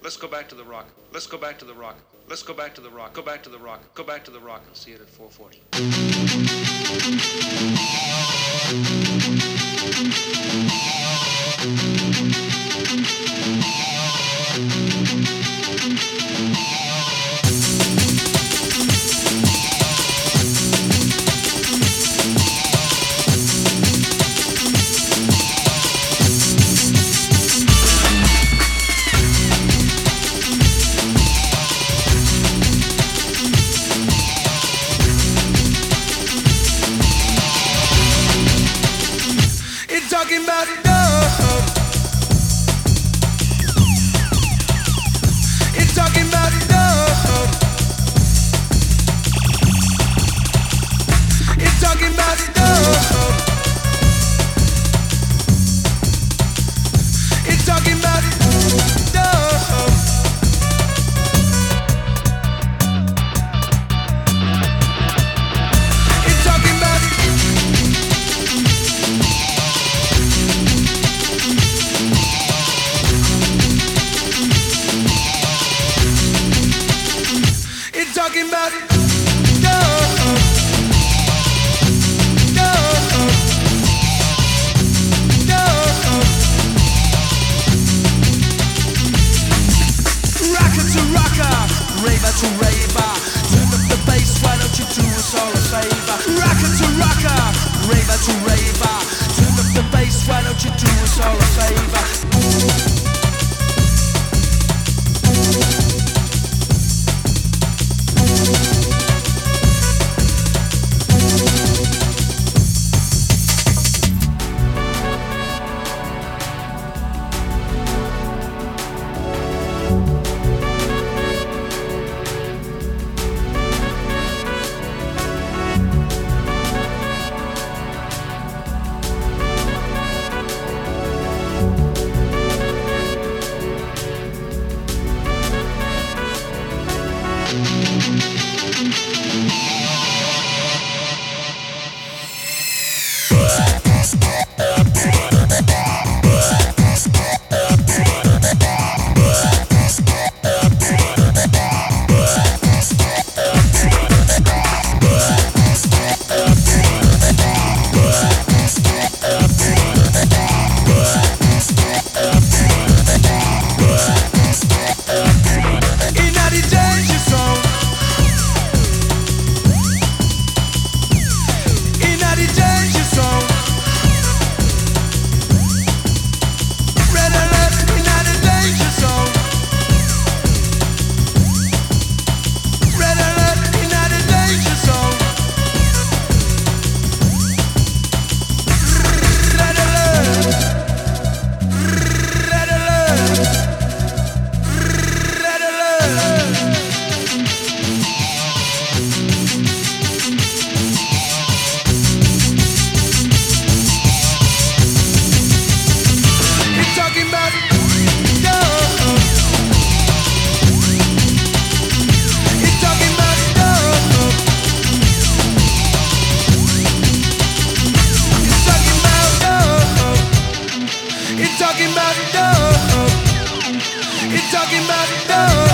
Let's go back to the rock. Let's go back to the rock. Let's go back to the rock. Go back to the rock. Go back to the rock and see it at 4:40. Talking about love. It's talking about love. It's talking about love. It's talking about love. It's talking about talking about love, love, love. Rocker to rocker, raver to raver. Turn up the bass, why don't you do us all a favor? Rocker to rocker, raver to raver. Turn up the bass, why don't you do us all a favor? It's talking about love. It's talking about love.